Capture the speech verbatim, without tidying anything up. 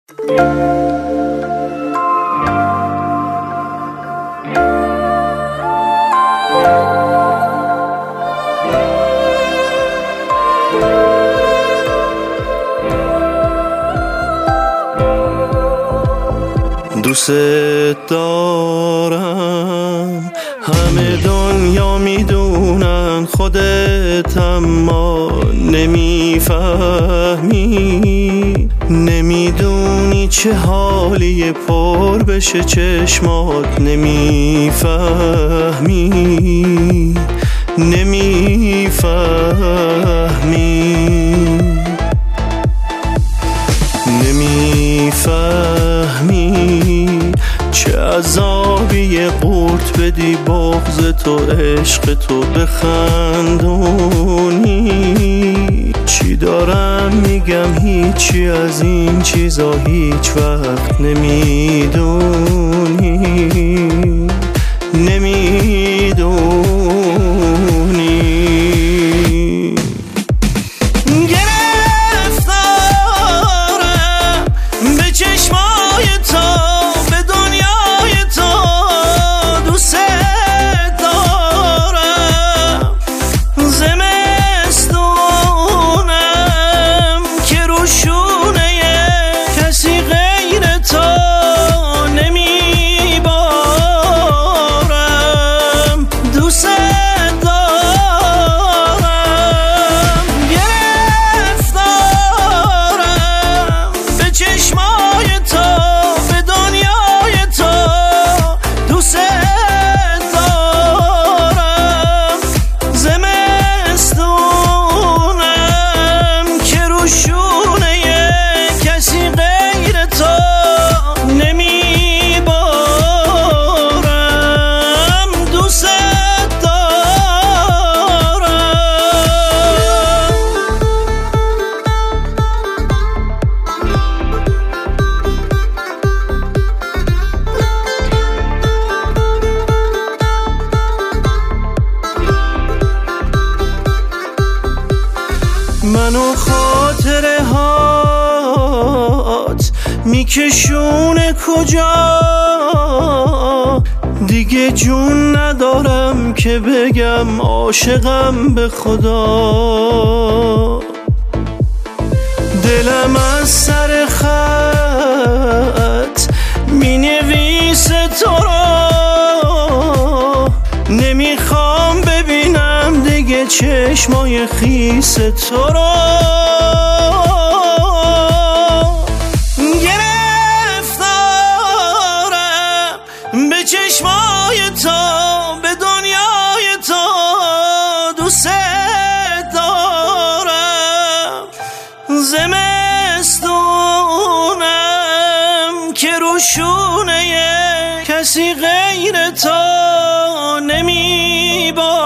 دوست دارم، همه دنیا میدونن، خودت اما نمیفهمی. نمیدونی چه حالیه پر بشه چشمات، نمیفهمی نمیفهمی نمیفهمی چه عذابیه قورت بدی بغض تو عشق تو بخندونی. چی دارم میگم هیچی از این چیزا هیچ وقت نمیدونی نمیدونی. منو خاطره هات میکشونه کجا، دیگه جون ندارم که بگم عاشقم به خدا. دلم از سر خط مینویسه تو را، نمیخوام ببینم دیگه چشمای خیس تو را. گرفتارم به چشمای تو، به دنیای تو، دوست دارم. زمستونم که روشونه کسی غیر تو نمیبارم.